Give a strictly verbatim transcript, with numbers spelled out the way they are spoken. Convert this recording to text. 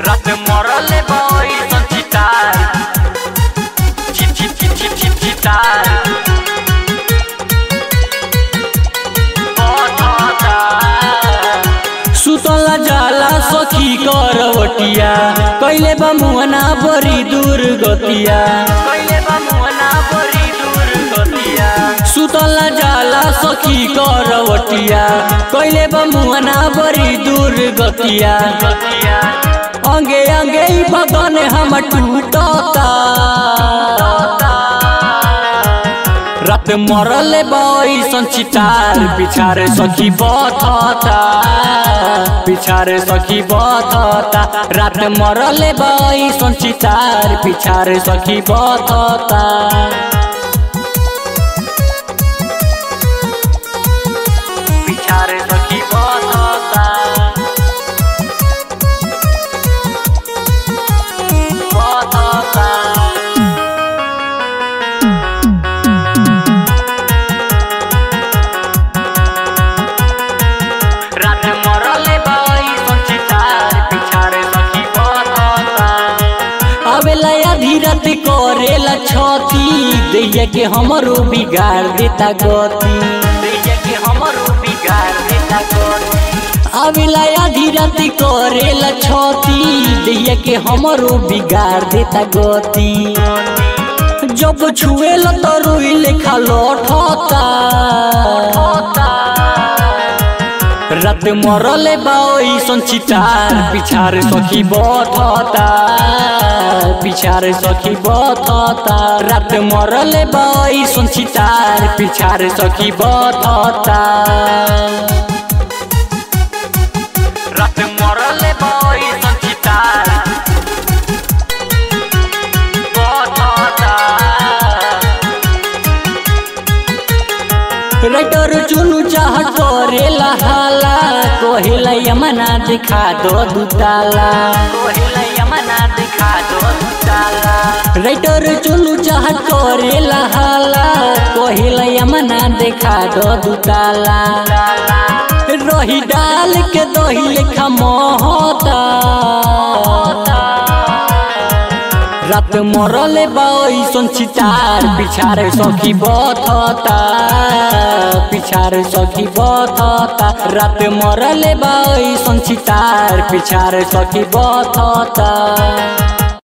रात मरले बई संचितार चिप चिप चिप चिप चिप चितार सुतला जाला सखी करवटिया कैले बा मुहना बरी दूर गतिया कैले बा मुहना बरी दूर गतिया सुतला जाला सखी करवटिया कैले बा मुहना बरी दूर गतिया गतिया अंगे अंगे बदन हम टूटता रात मरले बई संचितार पिछारे सखी बथता पिछारे सखी बथता रात मरले बई संचितार पिछारे सखी बथता पिछारे सखी बथता बथता रात मरले बई संचितार पिछारे सखी बथता अबेला आधी रात करेला छती दैया के हमरो बिगाड़ देता गति दैया के हमरो बिगाड़ देता गति अबेला आधी रात करेला छती दैया के हमरो बिगाड़ देता गति जब छुएला तो रोई लेखा लौटता रात मरले बई संचितार पिछारे सखी बथता पिछारे सखी बथता रात मरले बई संचितार पिछारे सखी बथता रात मरले बई संचितार बथता राइटर चुनु चाहत करेला हाला कोहिला यमना दिखा दो दुताला कोहिला यमना दिखा दो दुताला राइटर चुनु चाहत करेला हाला कोहिला यमना दिखा दो दुताला रही डाल के दही लेखा मोहता रात मरले बई संचितार पिछारे सखी बथता पिछारे सखी बथता रात मरले बई संचितार पिछारे सखी बथता।